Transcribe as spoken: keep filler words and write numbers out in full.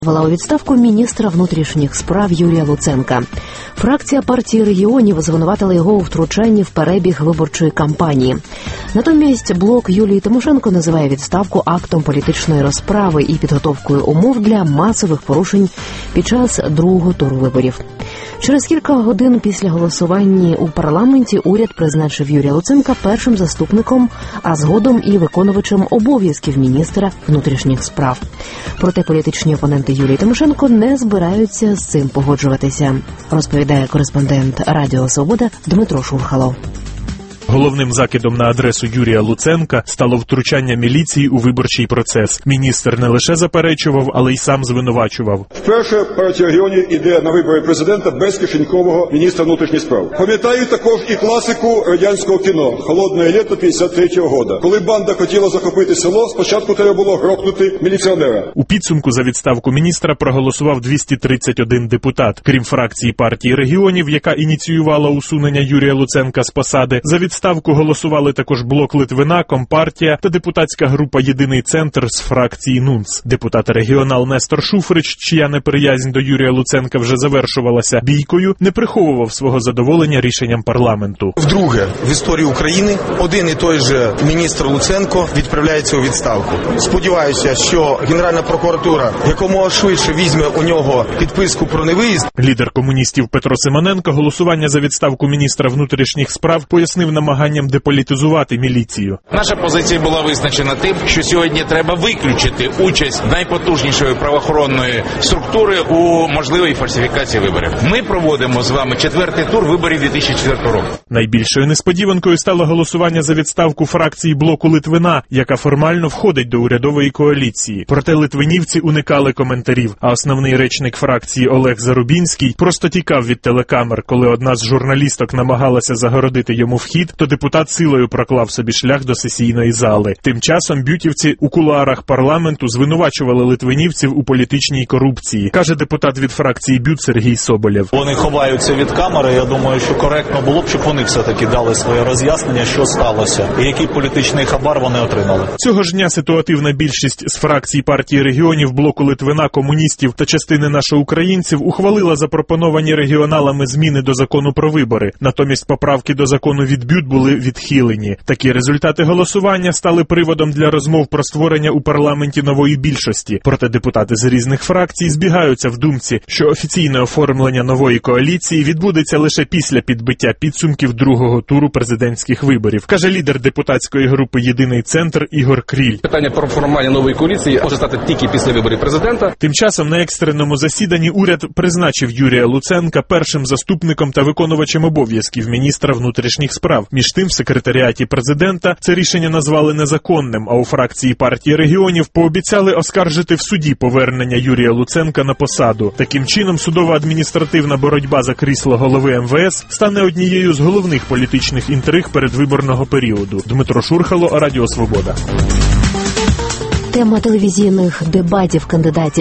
Вела у відставку міністра внутрішніх справ Юрія Луценка. Фракція партії регіонів звинуватила його у втручанні в перебіг виборчої кампанії. Натомість блок Юлії Тимошенко називає відставку актом політичної розправи і підготовкою умов для масових порушень під час другого туру виборів. Через кілька годин після голосування у парламенті уряд призначив Юрія Луценка першим заступником, а згодом і виконувачем обов'язків міністра внутрішніх справ. Проте політичні опоненти Юлії Тимошенко не збираються з цим погоджуватися, розповідає кореспондент Радіо Свобода Дмитро Шурхало. Головним закидом на адресу Юрія Луценка стало втручання міліції у виборчий процес. Міністр не лише заперечував, але й сам звинувачував. Вперше партія регіонів іде на вибори президента без кишенькового міністра внутрішніх справ. Пам'ятаю також і класику радянського кіно «Холодне літо п'ятдесят третього года». Коли банда хотіла захопити село, спочатку треба було грохнути міліціонера. У підсумку за відставку міністра проголосував двісті тридцять один депутат. Крім фракції партії регіонів, яка ініціювала усунення Юрія Луценка з посади, за відставку Ставку голосували також блок Литвина, Компартія та депутатська група «Єдиний центр» з фракції НУНС. Депутат-регіонал Нестор Шуфрич, чия неприязнь до Юрія Луценка вже завершувалася бійкою, не приховував свого задоволення рішенням парламенту. Вдруге в історії України один і той же міністр Луценко відправляється у відставку. Сподіваюся, що Генеральна прокуратура якомога швидше візьме у нього підписку про невиїзд. Лідер комуністів Петро Симоненко голосування за відставку міністра внутрішніх справ пояснив намаганням деполітизувати міліцію. Наша позиція була визначена тим, що сьогодні треба виключити участь найпотужнішої правоохоронної структури у можливій фальсифікації виборів. Ми проводимо з вами четвертий тур виборів дві тисячі четвертого року. Найбільшою несподіванкою стало голосування за відставку фракції блоку Литвина, яка формально входить до урядової коаліції. Проте литвинівці уникали коментарів, а основний речник фракції Олег Зарубінський просто тікав від телекамер, коли одна з журналісток намагалася загородити йому вхід, то депутат силою проклав собі шлях до сесійної зали. Тим часом бютівці у кулуарах парламенту звинувачували литвинівців у політичній корупції, каже депутат від фракції БЮТ Сергій Соболєв. Вони ховаються від камери, я думаю, що коректно було б, щоб вони все-таки дали своє роз'яснення, що сталося, і який політичний хабар вони отримали. Цього ж дня ситуативна більшість з фракцій партії регіонів, блоку Литвина, комуністів та частини нашоукраїнців ухвалила запропоновані регіоналами зміни до закону про вибори. Натомість поправки до закону від БЮТ були відхилені. Такі результати голосування стали приводом для розмов про створення у парламенті нової більшості. Проте депутати з різних фракцій збігаються в думці, що офіційне оформлення нової коаліції відбудеться лише після підбиття підсумків другого туру президентських виборів, каже лідер депутатської групи «Єдиний центр» Ігор Кріль. Питання про формування нової коаліції може стати тільки після виборів президента. Тим часом на екстреному засіданні уряд призначив Юрія Луценка першим заступником та виконувачем обов'язків міністра внутрішніх справ. Між тим, в секретаріаті президента це рішення назвали незаконним, а у фракції партії регіонів пообіцяли оскаржити в суді повернення Юрія Луценка на посаду. Таким чином, судово-адміністративна боротьба за крісло голови ем ве ес стане однією з головних політичних інтриг передвиборного періоду. Дмитро Шурхало, Радіо Свобода. Тема телевізійних дебатів кандидатів